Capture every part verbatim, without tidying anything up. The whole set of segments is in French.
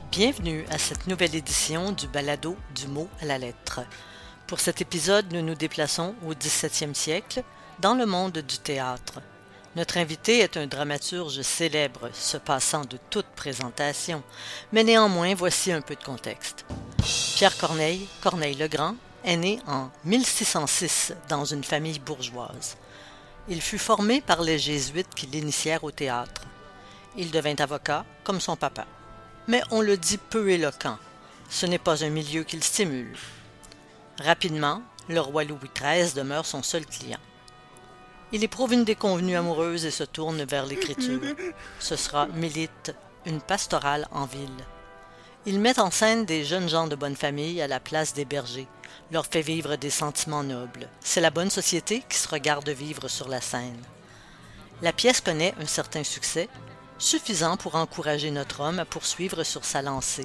Bienvenue à cette nouvelle édition du balado du mot à la lettre. Pour cet épisode, nous nous déplaçons au dix-septième siècle, dans le monde du théâtre. Notre invité est un dramaturge célèbre, se passant de toute présentation, mais néanmoins, voici un peu de contexte. Pierre Corneille, Corneille le Grand, est né en mille six cent six dans une famille bourgeoise. Il fut formé par les jésuites qui l'initièrent au théâtre. Il devint avocat, comme son papa. Mais on le dit peu éloquent. Ce n'est pas un milieu qu'il stimule. Rapidement, le roi Louis treize demeure son seul client. Il éprouve une déconvenue amoureuse et se tourne vers l'écriture. Ce sera Mélite, une pastorale en ville. Il met en scène des jeunes gens de bonne famille à la place des bergers, leur fait vivre des sentiments nobles. C'est la bonne société qui se regarde vivre sur la scène. La pièce connaît un certain succès, suffisant pour encourager notre homme à poursuivre sur sa lancée.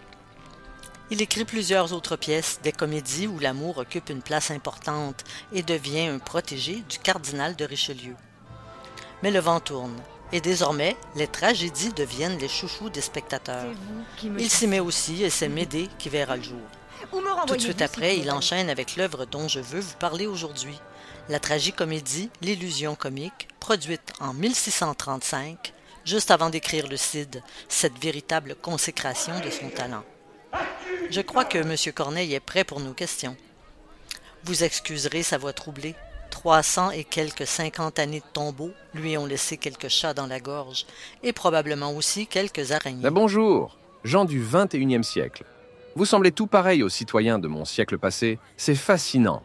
Il écrit plusieurs autres pièces, des comédies où l'amour occupe une place importante et devient un protégé du cardinal de Richelieu. Mais le vent tourne, et désormais, les tragédies deviennent les chouchous des spectateurs. Il s'y met aussi et c'est Médée qui verra le jour. Tout de suite après, il enchaîne avec l'œuvre dont je veux vous parler aujourd'hui, la tragicomédie L'illusion comique, produite en mille six cent trente-cinq, juste avant d'écrire le Cid, cette véritable consécration de son talent. Je crois que M. Corneille est prêt pour nos questions. Vous excuserez sa voix troublée. Trois cents et quelques cinquante années de tombeau lui ont laissé quelques chats dans la gorge, et probablement aussi quelques araignées. Ben bonjour, gens du vingt et unième siècle. Vous semblez tout pareil aux citoyens de mon siècle passé, c'est fascinant.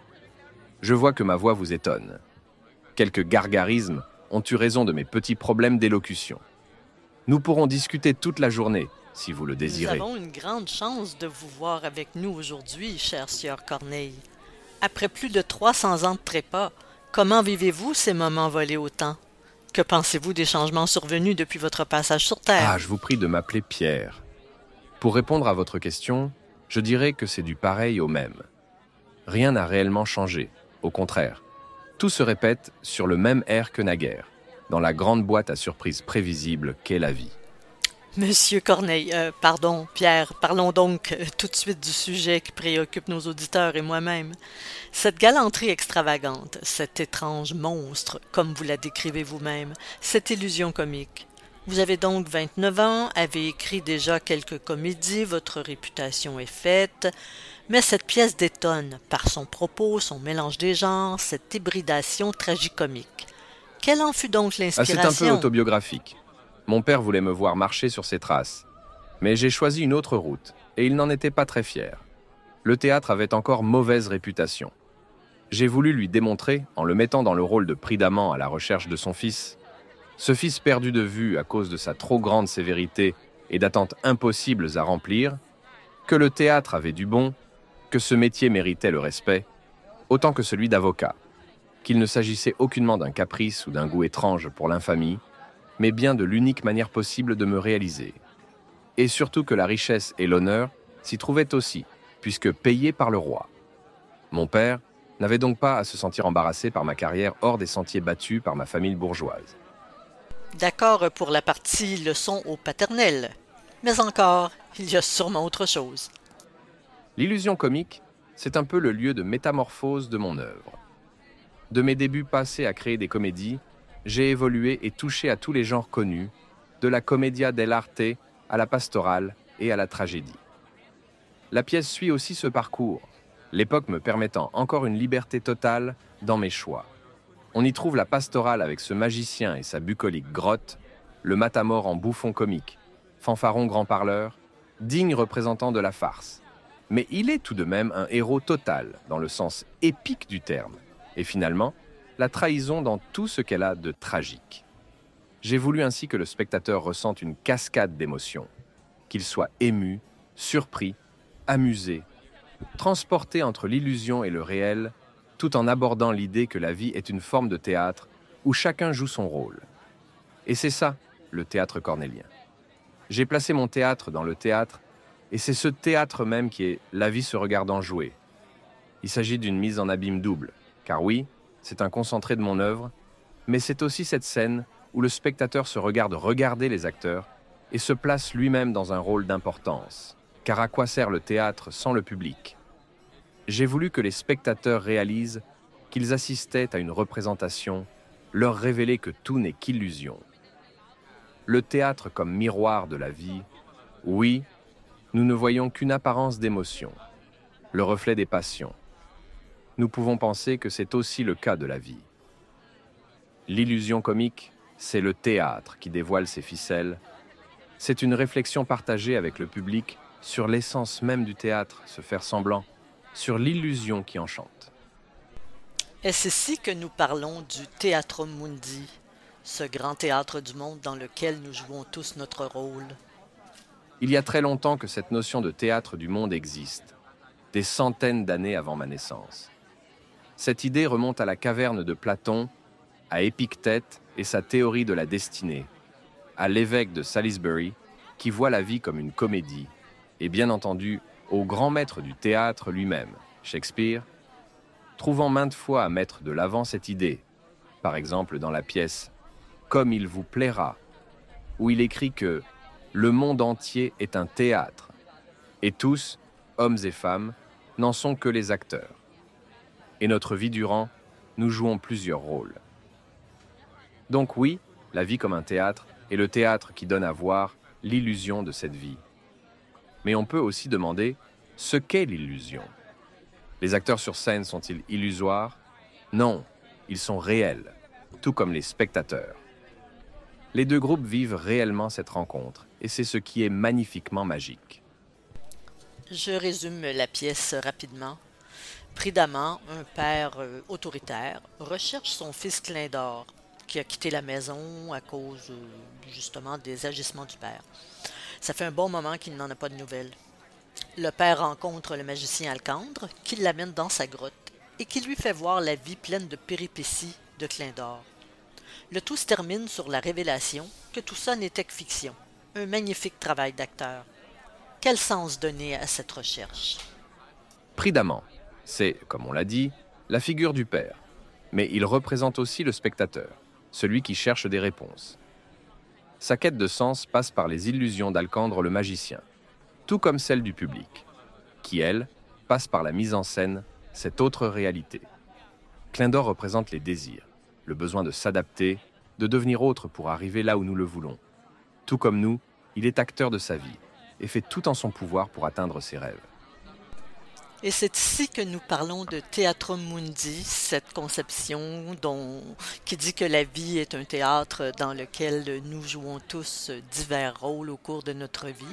Je vois que ma voix vous étonne. Quelques gargarismes ont eu raison de mes petits problèmes d'élocution. Nous pourrons discuter toute la journée, si vous le désirez. Nous avons une grande chance de vous voir avec nous aujourd'hui, cher sieur Corneille. Après plus de trois cents ans de trépas, comment vivez-vous ces moments volés au temps? Que pensez-vous des changements survenus depuis votre passage sur Terre? Ah, je vous prie de m'appeler Pierre. Pour répondre à votre question, je dirais que c'est du pareil au même. Rien n'a réellement changé, au contraire. Tout se répète sur le même air que naguère, dans la grande boîte à surprises prévisibles qu'est la vie. Monsieur Corneille, euh, pardon, Pierre, parlons donc euh, tout de suite du sujet qui préoccupe nos auditeurs et moi-même. Cette galanterie extravagante, cet étrange monstre, comme vous la décrivez vous-même, cette illusion comique. Vous avez donc vingt-neuf ans, avez écrit déjà quelques comédies, votre réputation est faite, mais cette pièce détonne par son propos, son mélange des genres, cette hybridation tragicomique. Quelle en fut donc l'inspiration? Ah, c'est un peu autobiographique. Mon père voulait me voir marcher sur ses traces. Mais j'ai choisi une autre route, et il n'en était pas très fier. Le théâtre avait encore mauvaise réputation. J'ai voulu lui démontrer, en le mettant dans le rôle de prud'amant à la recherche de son fils, ce fils perdu de vue à cause de sa trop grande sévérité et d'attentes impossibles à remplir, que le théâtre avait du bon, que ce métier méritait le respect, autant que celui d'avocat, qu'il ne s'agissait aucunement d'un caprice ou d'un goût étrange pour l'infamie, mais bien de l'unique manière possible de me réaliser. Et surtout que la richesse et l'honneur s'y trouvaient aussi, puisque payés par le roi. Mon père n'avait donc pas à se sentir embarrassé par ma carrière hors des sentiers battus par ma famille bourgeoise. D'accord pour la partie leçon au paternel, mais encore, il y a sûrement autre chose. L'illusion comique, c'est un peu le lieu de métamorphose de mon œuvre. De mes débuts passés à créer des comédies, j'ai évolué et touché à tous les genres connus, de la commedia dell'arte à la pastorale et à la tragédie. La pièce suit aussi ce parcours, l'époque me permettant encore une liberté totale dans mes choix. On y trouve la pastorale avec ce magicien et sa bucolique grotte, le matamore en bouffon comique, fanfaron grand parleur, digne représentant de la farce. Mais il est tout de même un héros total, dans le sens épique du terme, et finalement, la trahison dans tout ce qu'elle a de tragique. J'ai voulu ainsi que le spectateur ressente une cascade d'émotions, qu'il soit ému, surpris, amusé, transporté entre l'illusion et le réel, tout en abordant l'idée que la vie est une forme de théâtre où chacun joue son rôle. Et c'est ça, le théâtre cornélien. J'ai placé mon théâtre dans le théâtre, et c'est ce théâtre même qui est la vie se regardant jouer. Il s'agit d'une mise en abîme double, car oui, c'est un concentré de mon œuvre, mais c'est aussi cette scène où le spectateur se regarde regarder les acteurs et se place lui-même dans un rôle d'importance. Car à quoi sert le théâtre sans le public? J'ai voulu que les spectateurs réalisent qu'ils assistaient à une représentation, leur révéler que tout n'est qu'illusion. Le théâtre comme miroir de la vie, oui, nous ne voyons qu'une apparence d'émotion, le reflet des passions. Nous pouvons penser que c'est aussi le cas de la vie. L'illusion comique, c'est le théâtre qui dévoile ses ficelles. C'est une réflexion partagée avec le public sur l'essence même du théâtre, se faire semblant, sur l'illusion qui enchante. Est-ce ici que nous parlons du Theatrum Mundi, ce grand théâtre du monde dans lequel nous jouons tous notre rôle? Il y a très longtemps que cette notion de théâtre du monde existe, des centaines d'années avant ma naissance. Cette idée remonte à la caverne de Platon, à Épictète et sa théorie de la destinée, à l'évêque de Salisbury qui voit la vie comme une comédie, et bien entendu au grand maître du théâtre lui-même, Shakespeare, trouvant maintes fois à mettre de l'avant cette idée, par exemple dans la pièce « Comme il vous plaira », où il écrit que « le monde entier est un théâtre » et tous, hommes et femmes, n'en sont que les acteurs. Et notre vie durant, nous jouons plusieurs rôles. Donc oui, la vie comme un théâtre est le théâtre qui donne à voir l'illusion de cette vie. Mais on peut aussi demander ce qu'est l'illusion. Les acteurs sur scène sont-ils illusoires? Non, ils sont réels, tout comme les spectateurs. Les deux groupes vivent réellement cette rencontre, et c'est ce qui est magnifiquement magique. Je résume la pièce rapidement. Prudemment, un père euh, autoritaire recherche son fils Clindor, qui a quitté la maison à cause euh, justement des agissements du père. Ça fait un bon moment qu'il n'en a pas de nouvelles. Le père rencontre le magicien Alcandre, qui l'amène dans sa grotte et qui lui fait voir la vie pleine de péripéties de Clindor. Le tout se termine sur la révélation que tout ça n'était que fiction. Un magnifique travail d'acteur. Quel sens donner à cette recherche? Prudemment, c'est, comme on l'a dit, la figure du père, mais il représente aussi le spectateur, celui qui cherche des réponses. Sa quête de sens passe par les illusions d'Alcandre le magicien, tout comme celle du public, qui, elle, passe par la mise en scène, cette autre réalité. Clindor représente les désirs, le besoin de s'adapter, de devenir autre pour arriver là où nous le voulons. Tout comme nous, il est acteur de sa vie et fait tout en son pouvoir pour atteindre ses rêves. Et c'est ici que nous parlons de Theatrum Mundi, cette conception dont, qui dit que la vie est un théâtre dans lequel nous jouons tous divers rôles au cours de notre vie.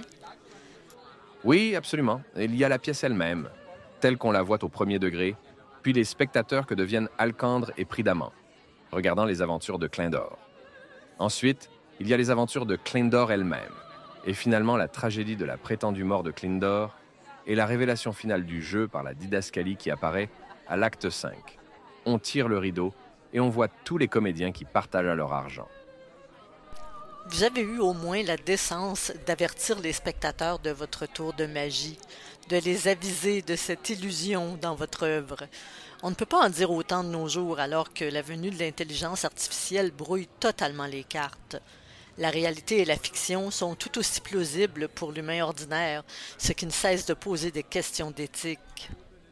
Oui, absolument. Il y a la pièce elle-même, telle qu'on la voit au premier degré, puis les spectateurs que deviennent Alcandre et Prudamment, regardant les aventures de Clindor. Ensuite, il y a les aventures de Clindor elle-même, et finalement la tragédie de la prétendue mort de Clindor, et la révélation finale du jeu par la didascalie qui apparaît à l'acte cinq. On tire le rideau et on voit tous les comédiens qui partagent leur argent. Vous avez eu au moins la décence d'avertir les spectateurs de votre tour de magie, de les aviser de cette illusion dans votre œuvre. On ne peut pas en dire autant de nos jours alors que la venue de l'intelligence artificielle brouille totalement les cartes. La réalité et la fiction sont tout aussi plausibles pour l'humain ordinaire, ce qui ne cesse de poser des questions d'éthique.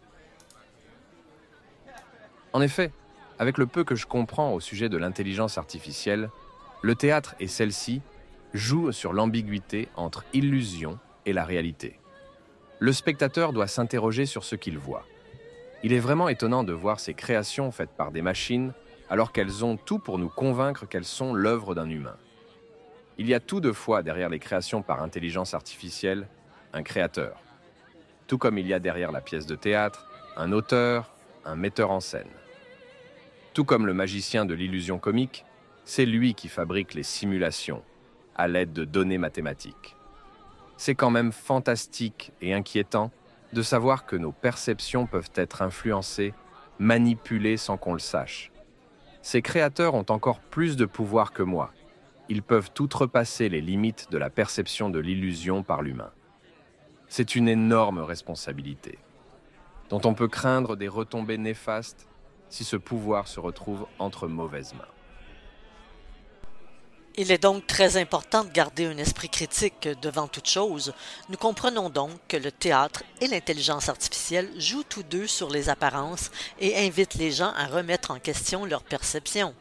En effet, avec le peu que je comprends au sujet de l'intelligence artificielle, le théâtre et celle-ci jouent sur l'ambiguïté entre illusion et la réalité. Le spectateur doit s'interroger sur ce qu'il voit. Il est vraiment étonnant de voir ces créations faites par des machines alors qu'elles ont tout pour nous convaincre qu'elles sont l'œuvre d'un humain. Il y a tout deux fois derrière les créations par intelligence artificielle un créateur. Tout comme il y a derrière la pièce de théâtre un auteur, un metteur en scène. Tout comme le magicien de l'illusion comique, c'est lui qui fabrique les simulations à l'aide de données mathématiques. C'est quand même fantastique et inquiétant de savoir que nos perceptions peuvent être influencées, manipulées sans qu'on le sache. Ces créateurs ont encore plus de pouvoir que moi. Ils peuvent outrepasser les limites de la perception de l'illusion par l'humain. C'est une énorme responsabilité, dont on peut craindre des retombées néfastes si ce pouvoir se retrouve entre mauvaises mains. Il est donc très important de garder un esprit critique devant toute chose. Nous comprenons donc que le théâtre et l'intelligence artificielle jouent tous deux sur les apparences et invitent les gens à remettre en question leur perception.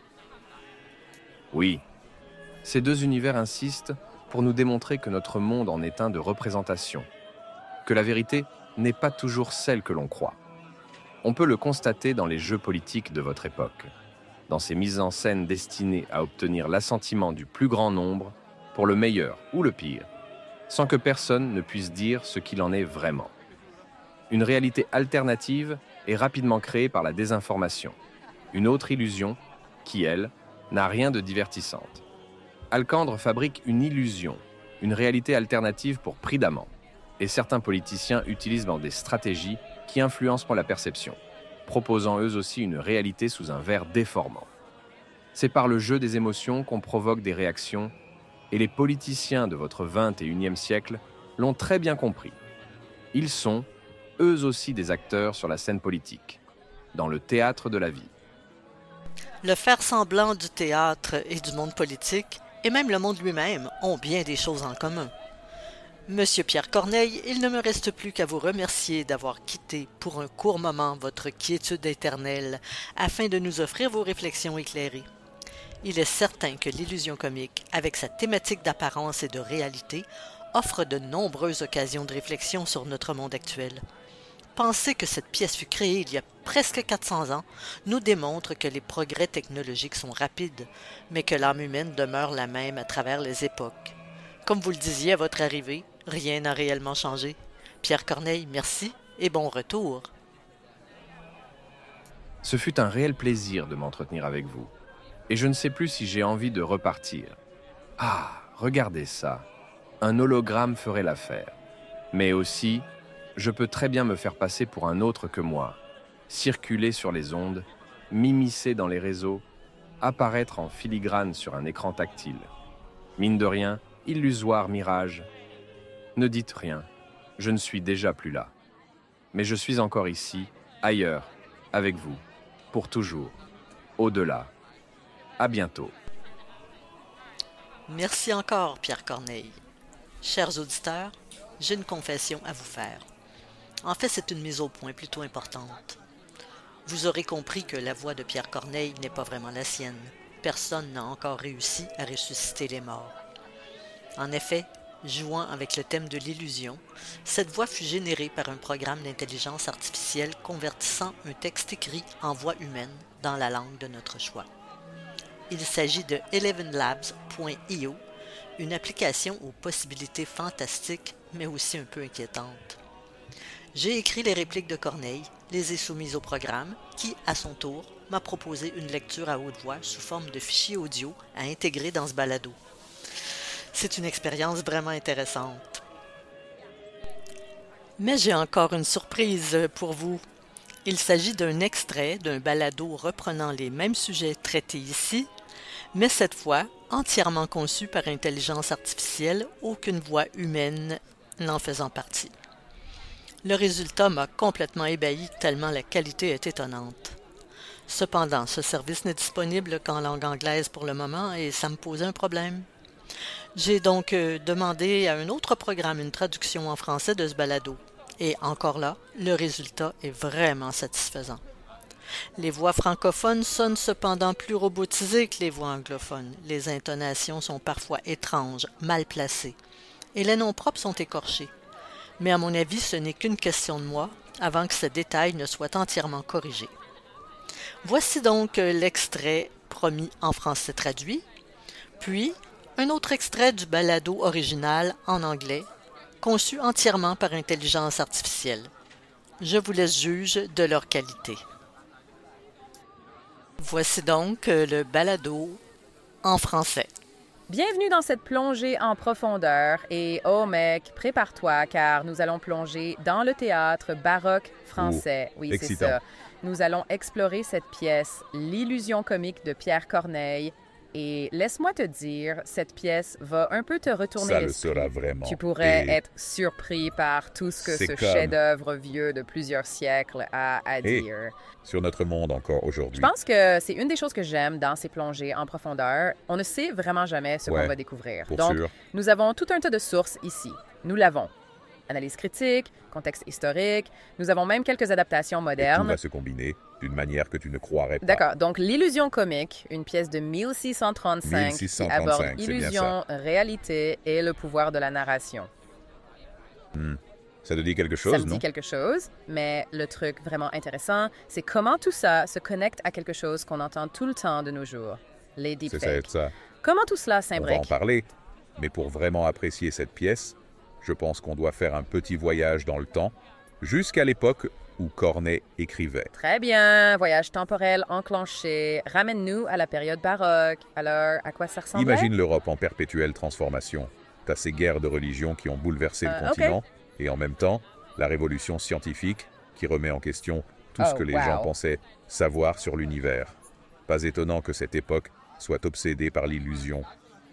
Oui, ces deux univers insistent pour nous démontrer que notre monde en est un de représentation, que la vérité n'est pas toujours celle que l'on croit. On peut le constater dans les jeux politiques de votre époque, dans ces mises en scène destinées à obtenir l'assentiment du plus grand nombre, pour le meilleur ou le pire, sans que personne ne puisse dire ce qu'il en est vraiment. Une réalité alternative est rapidement créée par la désinformation, une autre illusion qui, elle, n'a rien de divertissante. Alcandre fabrique une illusion, une réalité alternative pour prix d'amant, et certains politiciens utilisent dans des stratégies qui influencent la perception, proposant eux aussi une réalité sous un verre déformant. C'est par le jeu des émotions qu'on provoque des réactions, et les politiciens de votre vingt et unième siècle l'ont très bien compris. Ils sont, eux aussi, des acteurs sur la scène politique, dans le théâtre de la vie. Le faire-semblant du théâtre et du monde politique, et même le monde lui-même, ont bien des choses en commun. Monsieur Pierre Corneille, il ne me reste plus qu'à vous remercier d'avoir quitté pour un court moment votre quiétude éternelle afin de nous offrir vos réflexions éclairées. Il est certain que l'illusion comique, avec sa thématique d'apparence et de réalité, offre de nombreuses occasions de réflexion sur notre monde actuel. Penser que cette pièce fut créée il y a presque quatre cents ans nous démontre que les progrès technologiques sont rapides, mais que l'âme humaine demeure la même à travers les époques. Comme vous le disiez à votre arrivée, rien n'a réellement changé. Pierre Corneille, merci et bon retour. Ce fut un réel plaisir de m'entretenir avec vous. Et je ne sais plus si j'ai envie de repartir. Ah, regardez ça. Un hologramme ferait l'affaire. Mais aussi, je peux très bien me faire passer pour un autre que moi, circuler sur les ondes, m'immiscer dans les réseaux, apparaître en filigrane sur un écran tactile. Mine de rien, illusoire mirage. Ne dites rien, je ne suis déjà plus là. Mais je suis encore ici, ailleurs, avec vous, pour toujours, au-delà. À bientôt. Merci encore, Pierre Corneille. Chers auditeurs, j'ai une confession à vous faire. En fait, c'est une mise au point plutôt importante. Vous aurez compris que la voix de Pierre Corneille n'est pas vraiment la sienne. Personne n'a encore réussi à ressusciter les morts. En effet, jouant avec le thème de l'illusion, cette voix fut générée par un programme d'intelligence artificielle convertissant un texte écrit en voix humaine dans la langue de notre choix. Il s'agit de eleven labs point i o, une application aux possibilités fantastiques, mais aussi un peu inquiétantes. J'ai écrit les répliques de Corneille, les ai soumises au programme, qui, à son tour, m'a proposé une lecture à haute voix sous forme de fichier audio à intégrer dans ce balado. C'est une expérience vraiment intéressante. Mais j'ai encore une surprise pour vous. Il s'agit d'un extrait d'un balado reprenant les mêmes sujets traités ici, mais cette fois entièrement conçu par intelligence artificielle, aucune voix humaine n'en faisant partie. Le résultat m'a complètement ébahi tellement la qualité est étonnante. Cependant, ce service n'est disponible qu'en langue anglaise pour le moment et ça me posait un problème. J'ai donc euh, demandé à un autre programme une traduction en français de ce balado. Et encore là, le résultat est vraiment satisfaisant. Les voix francophones sonnent cependant plus robotisées que les voix anglophones. Les intonations sont parfois étranges, mal placées. Et les noms propres sont écorchés. Mais à mon avis, ce n'est qu'une question de moi, avant que ce détail ne soit entièrement corrigé. Voici donc l'extrait promis en français traduit, puis un autre extrait du balado original en anglais, conçu entièrement par intelligence artificielle. Je vous laisse juge de leur qualité. Voici donc le balado en français. Bienvenue dans cette plongée en profondeur et oh mec, prépare-toi car nous allons plonger dans le théâtre baroque français. Ouh, oui, excitant. c'est ça. Nous allons explorer cette pièce, L'illusion comique de Pierre Corneille, Et laisse-moi te dire, cette pièce va un peu te retourner Ça le l'esprit. sera vraiment. Tu pourrais Et être surpris par tout ce que c'est ce comme- chef-d'œuvre vieux de plusieurs siècles a à Et dire. sur notre monde encore aujourd'hui. Je pense que c'est une des choses que j'aime dans ces plongées en profondeur. On ne sait vraiment jamais ce Ouais, qu'on va découvrir. pour Donc, sûr. nous avons tout un tas de sources ici. Nous l'avons. Analyse critique, contexte historique. Nous avons même quelques adaptations Et tout modernes. va se combiner d'une manière que tu ne croirais pas. D'accord. Donc, l'illusion comique, une pièce de mille six cent trente-cinq mille six cent qui aborde trente-cinq, c'est bien illusion, réalité et le pouvoir de la narration. Ça te dit quelque Ça chose, me non? dit quelque chose, mais le truc vraiment intéressant, c'est comment tout ça se connecte à quelque chose qu'on entend tout le temps de nos jours, les C'est ça, deepfakes. ça. Comment tout cela On va en s'imbrique? parler. Mais pour vraiment apprécier cette pièce, je pense qu'on doit faire un petit voyage dans le temps, jusqu'à l'époque où Corneille écrivait. Très bien, voyage temporel enclenché. Ramène-nous à la période baroque. Alors, à quoi ça ressemblait? Imagine l'Europe en perpétuelle transformation. T'as ces guerres de religion qui ont bouleversé Euh, le continent, et en même temps, la révolution scientifique qui remet en question tout ce Oh, que les wow. gens pensaient savoir sur l'univers. Pas étonnant que cette époque soit obsédée par l'illusion.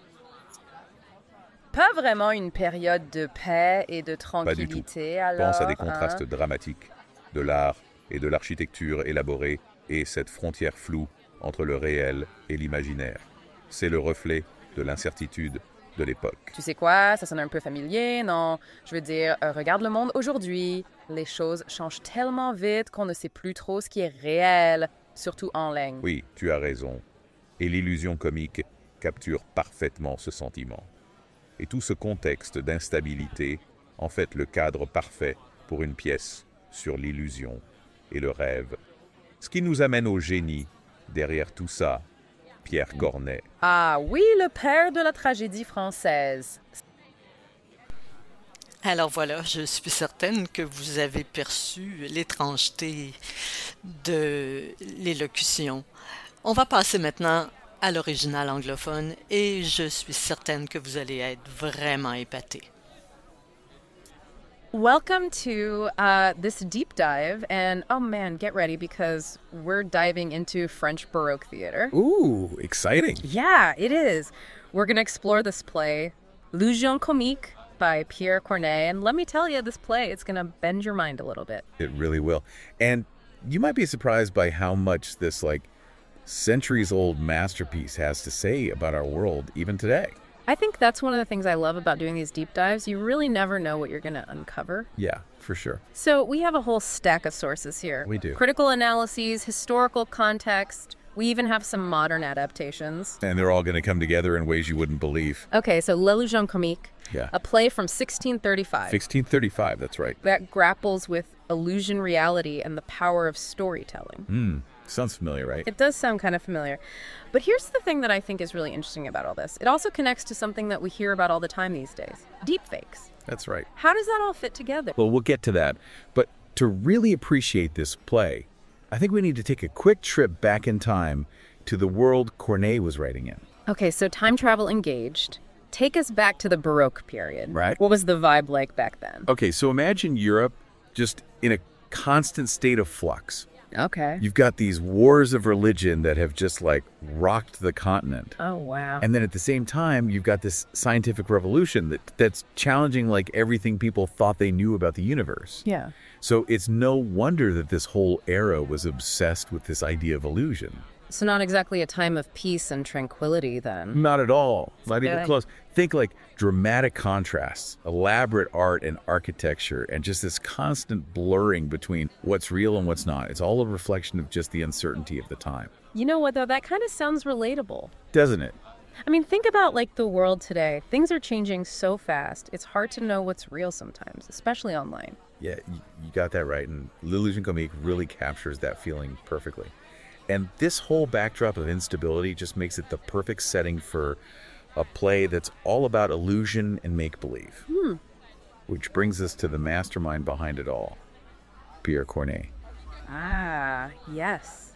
Pas vraiment une période de paix et de Pas du tout. tranquillité, alors. Pense à des hein? contrastes dramatiques, de l'art et de l'architecture élaborée, et cette frontière floue entre le réel et l'imaginaire. C'est le reflet de l'incertitude de l'époque. Tu sais quoi, ça sonne un peu familier, non? Je veux dire, euh, regarde le monde aujourd'hui. Les choses changent tellement vite qu'on ne sait plus trop ce qui est réel, surtout en ligne. Oui, tu as raison. Et l'illusion comique capture parfaitement ce sentiment. Et tout ce contexte d'instabilité en fait le cadre parfait pour une pièce sur l'illusion et le rêve. Ce qui nous amène au génie derrière tout ça, Pierre Corneille. Ah oui, le père de la tragédie française. Alors voilà, je suis certaine que vous avez perçu l'étrangeté de l'élocution. On va passer maintenant à l'original anglophone et je suis certaine que vous allez être vraiment épatés. Welcome to uh, this deep dive, and oh man, get ready because we're diving into French Baroque theater. Ooh, exciting. Yeah, it is. We're going to explore this play, L'Illusion Comique by Pierre Corneille, and let me tell you, this play, it's going to bend your mind a little bit. It really will. And you might be surprised by how much this, like, centuries old masterpiece has to say about our world even today. I think that's one of the things I love about doing these deep dives. You really never know what you're going to uncover. Yeah, for sure. So we have a whole stack of sources here. We do. Critical analyses, historical context. We even have some modern adaptations. And they're all going to come together in ways you wouldn't believe. Okay, so L'Illusion Comique, Yeah. a play from sixteen thirty-five sixteen thirty-five, that's right. that grapples with illusion reality and the power of storytelling. Hmm. Sounds familiar, right? It does sound kind of familiar. But here's the thing that I think is really interesting about all this. It also connects to something that we hear about all the time these days, deepfakes. That's right. How does that all fit together? Well, we'll get to that. But to really appreciate this play, I think we need to take a quick trip back in time to the world Corneille was writing in. Okay, so time travel engaged. Take us back to the Baroque period. Right. What was the vibe like back then? Okay, so imagine Europe just in a constant state of flux. Okay. You've got these wars of religion that have just like rocked the continent. Oh, wow. And then at the same time, you've got this scientific revolution that, that's challenging like everything people thought they knew about the universe. Yeah. So it's no wonder that this whole era was obsessed with this idea of illusion. So not exactly a time of peace and tranquility then. Not at all. Not even Okay. close. Think like dramatic contrasts, elaborate art and architecture, and just this constant blurring between what's real and what's not. It's all a reflection of just the uncertainty of the time. You know what, though? That kind of sounds relatable. Doesn't it? I mean, think about, like, the world today. Things are changing so fast. It's hard to know what's real sometimes, especially online. Yeah, you, you got that right. And L'Illusion Comique really captures that feeling perfectly. And this whole backdrop of instability just makes it the perfect setting for a play that's all about illusion and make-believe. Hmm. Which brings us to the mastermind behind it all, Pierre Corneille. Ah, yes.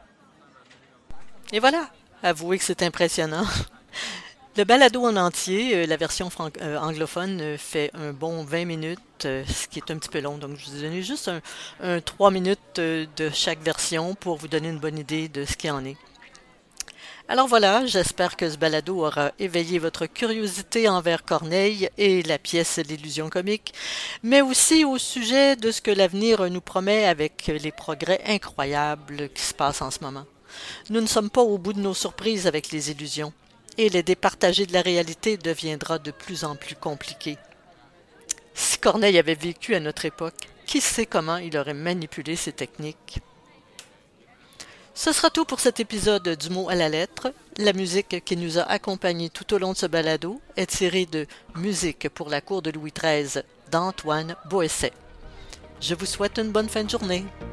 Et voilà, avouez que c'est impressionnant. Le balado en entier, euh, la version fran- euh, anglophone euh, fait un bon vingt minutes, euh, ce qui est un petit peu long. Donc, je vous ai donné juste un, un trois minutes euh, de chaque version pour vous donner une bonne idée de ce qu'il en est. Alors voilà, j'espère que ce balado aura éveillé votre curiosité envers Corneille et la pièce L'illusion comique, mais aussi au sujet de ce que l'avenir nous promet avec les progrès incroyables qui se passent en ce moment. Nous ne sommes pas au bout de nos surprises avec les illusions, et les départager de la réalité deviendra de plus en plus compliqué. Si Corneille avait vécu à notre époque, qui sait comment il aurait manipulé ces techniques? Ce sera tout pour cet épisode du mot à la lettre. La musique qui nous a accompagnés tout au long de ce balado est tirée de Musique pour la cour de Louis treize d'Antoine Boesset. Je vous souhaite une bonne fin de journée.